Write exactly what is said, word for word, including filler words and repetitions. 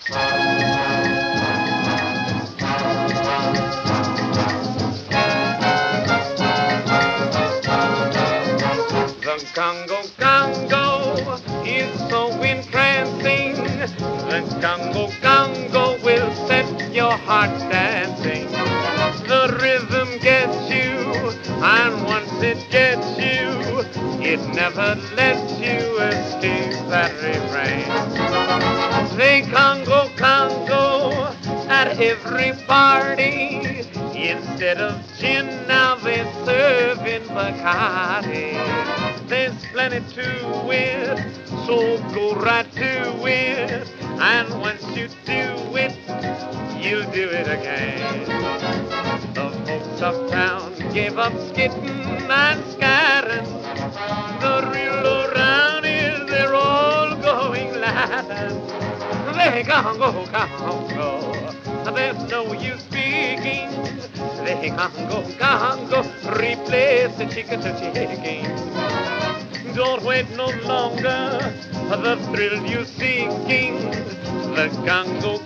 The Congo Congo is so entrancing. The Congo Congo will set your heart dancing. The rhythm gets you, and once it gets you, it never lets you escape that refrain. They Congo Congo at every party. Instead of gin, now they're serving Bacardi. There's plenty to it, so go right to it. And once you do it, you'll do it again. The folks uptown gave up skidding and scattering. The real around is they're all going Latin. They Congo Congo, there's no use speaking. They Congo Congo, replace the chicken to chicken. Don't wait no longer, the thrill you seeking. The Congo